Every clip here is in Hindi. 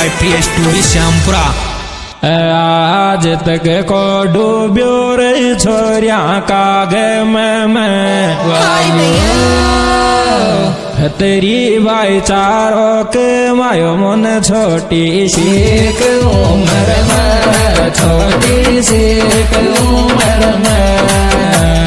Bye PS tourist Shyampura. आज तक को डूब्यो रे छोरिया काग में तेरी भाईचारों के मायो मन छोटी सी उम्र में, छोटी सी उम्र में।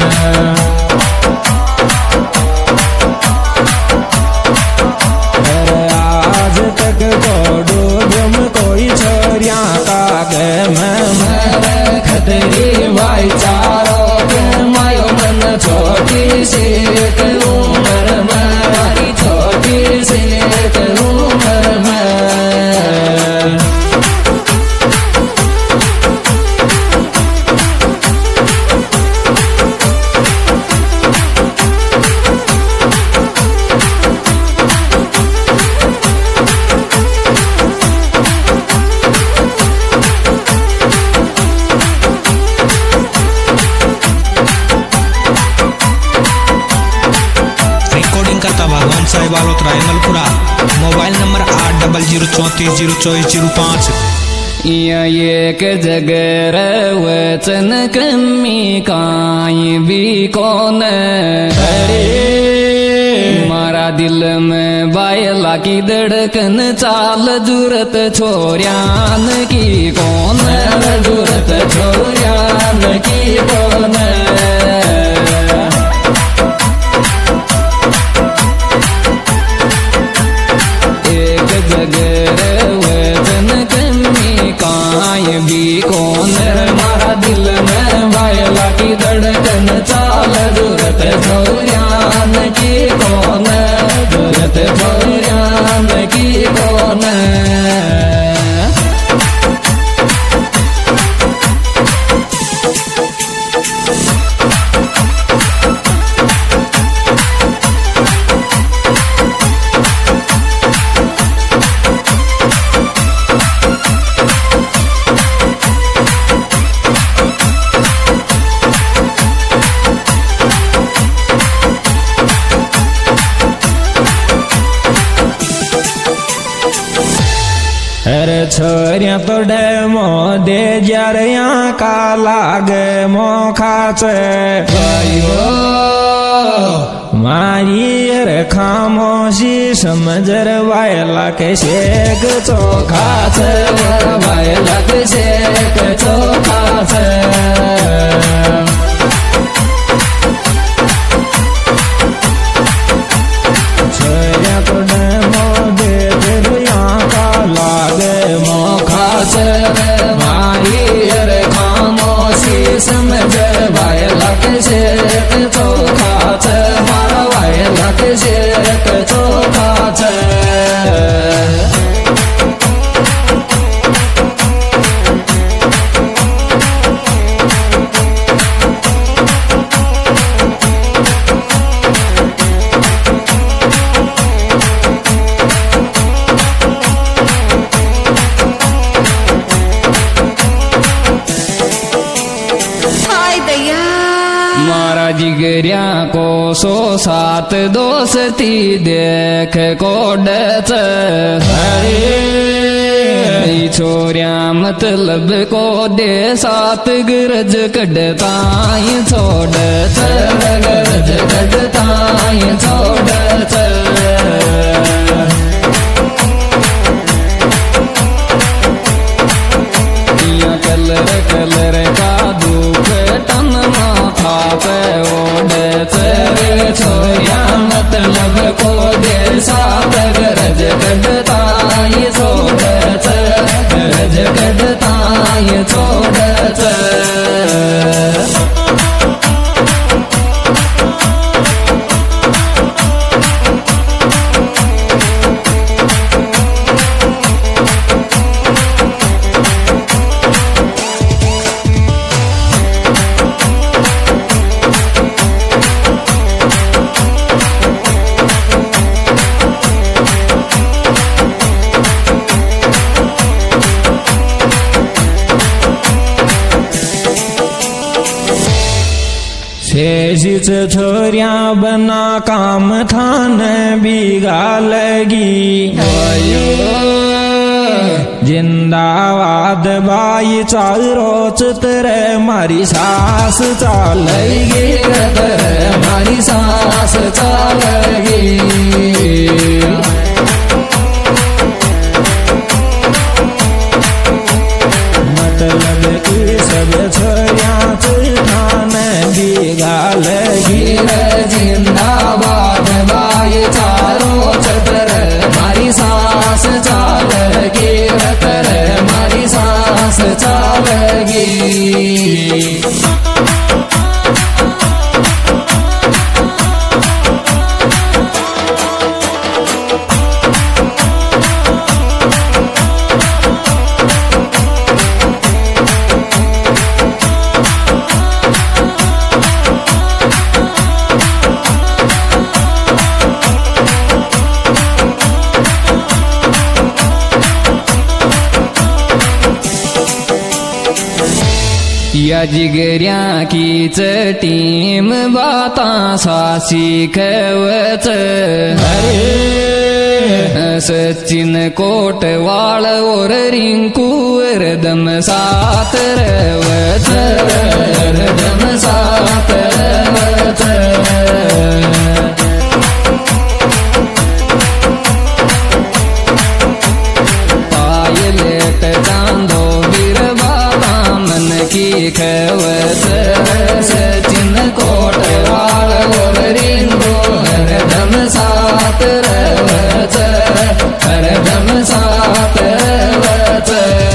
आज तक को डूबम कोई छोरिया काग में तेरी भाईचारों के मायो मन छोटी सी उम्र में, छोटी सी उम्र में। बालोतरा इमलपुरा। Mobile number 8003402405। एक जगर वचन कमी काई भी कौन अरे मारा दिल में बायला की धड़कन चाल जरूरत छोरियान की कौन, जरूरत छोरियान की कौन। भी कौन मारा दिल में वायला की धड़कन चाल जरूरत छोरियान की कौन, जरूरत छोरियान की कौन। अरे छोरिया तो डेमो दे जरिया का लागे मोखाच मारी रे खामोशी समझर वायला के शेक चोखाच, वायला के शेक चोखाच। छोरिया तो डेमो दे जरिया का लागे मोखाच मारी रे खामोशी समझ वायला के शेक चोखाच, मारा वायला के शेक चोखाच। मारा जिगरिया को 107 दोस्ती देख कोडच छोरिया मतलब को दे 7 गरज कड़ताई छोड़च, गरज कड़ताई छोड़च। कलर कलर का दुख तन माथा पे ओढ़च छोरिया मतलब को दे 7 गरज कड़ताई छोड़च, गरज कड़ताई छोड़च। शेषित छोरिया बना काम थान बिगा लगी जिंदाबाद बाई चारोच तर मारी सास चालगी तर मारी सास चालगी मतलब की सब छोरियाच ठान बिगालगी जिंदाबाद बाई चारोच तर मारी सास चालगी तर मारी सास चालगी या जिगऱ्या कीच टीम बाता सासी खवच अरे सचिन कोटवाळ और रिंकू रदम सात रवच रदम सात रवच पायलेट चांदो की खवच सचिन कोटवाळ और रिंकू हरदम सात रवच हरदम सात रवच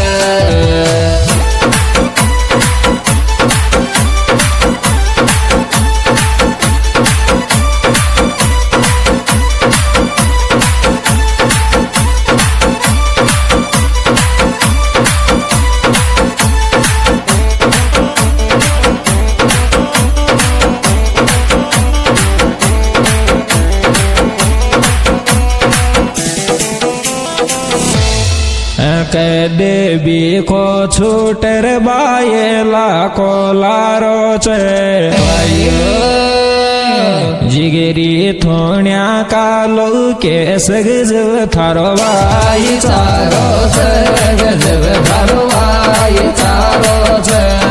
देवी को छूटर बायला को लारोच जिगरी थोण्या कालो के सगजव थारो बाई चारोच गजव थारो बाई चारोच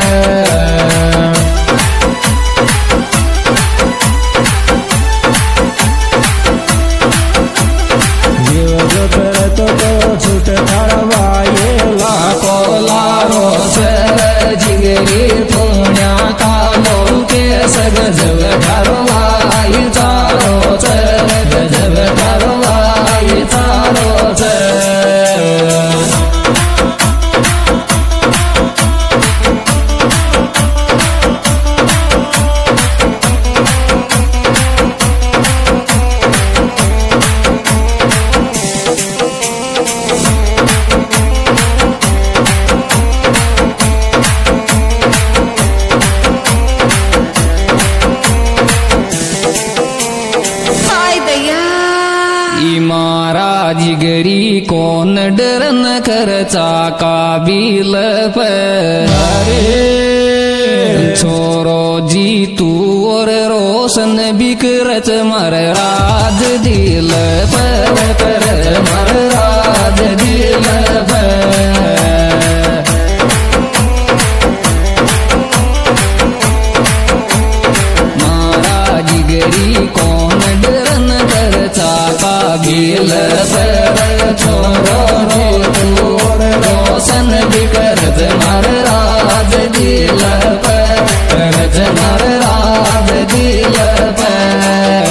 छूट थारवायला कोलारो जिगरी थोण्या कालो के सगजव थारवाई चारोच गजव थारवाई चारोच जिगरी कौन डरन खर्चा काबिल पर छोरो जीतू और रोशन बिकरच मर राज दिल पर मर राज दिल पर मारा जिगरी कौन डरन खर्चा काबिल छोरो रोशन बिकरच मर राज दिल पर मर राज दिल पर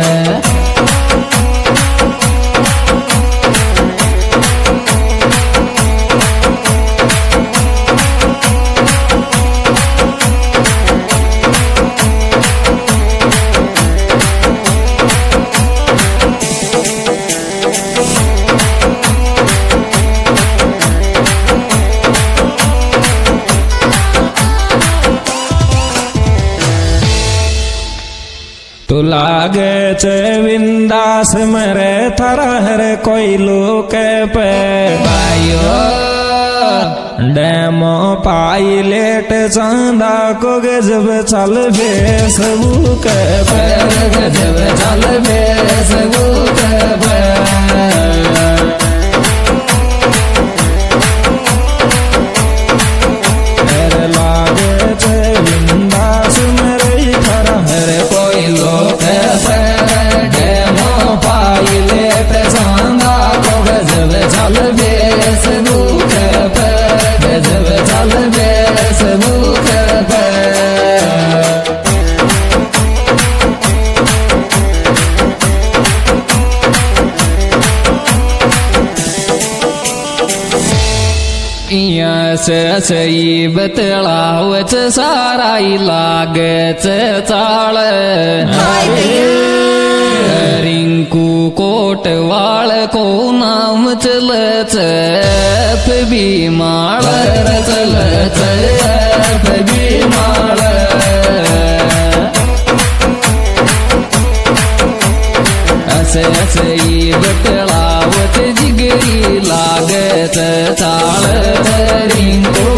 तो लागे च विंदास मरे थरहर कोई लोक पे पायो डेमो पाइलेट चांदा को गजब चल फेसबुक पे गजब चल फेसबुक पे लोक डेमो पायलेट चांदा को गजब चल फेसबुक पर गजब चल फेसबुक पर सई बतलावच साराई लागच चाळ रिंकू कोटवाळ को नाम चलच बीमाळ रचलच बीमाळ असई बतलावत जिगरी लागत चाळ रिंकू